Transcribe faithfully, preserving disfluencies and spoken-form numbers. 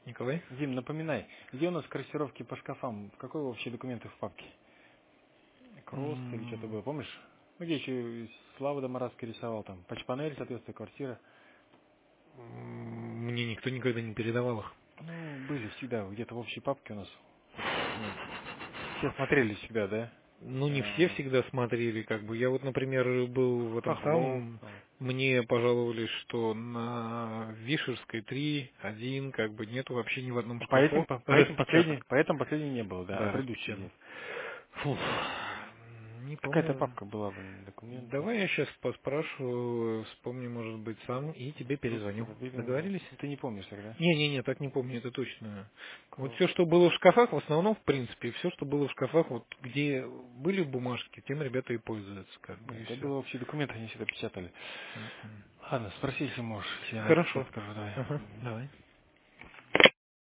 Николай? Дим, напоминай, где у нас корректировки по шкафам? В какой вообще документы в папке? Кросс или что-то М, было, помнишь? Ну, где еще Слава Домарадский рисовал там. Патчпанель, соответственно, квартира. м, Мне никто никогда не передавал их. Ну, были всегда где-то в общей папке у нас эти документы. Все смотрели всегда, да? Ну, не все А, всегда смотрели, как бы. Я вот, например, был в этом Хохлов. самом, Там. мне пожаловались, что на Вишерской три, один, как бы нету вообще ни в одном По этим, шкафу по, по этим последний, распечаток. по этим последний не было, да, а Да, предыдущий распечаток. где? Фу, не Какая-то помню. папка была, блин, документы. Давай я сейчас поспрашиваю, вспомню, может быть, сам, и тебе Русский перезвоню. лабиринт. Договорились? Ты не помнишь тогда? Не-не-не, так не помню, это точно. Вот Кросс. все, что было в шкафах, в основном, в принципе, все, что было в шкафах, вот где были бумажки, тем ребята и пользуются, как бы, Да, и это все. было общие документы, они всегда печатали. Ладно, спроси, если можешь. Я на этот счет Хорошо. скажу, давай. Ага, давай.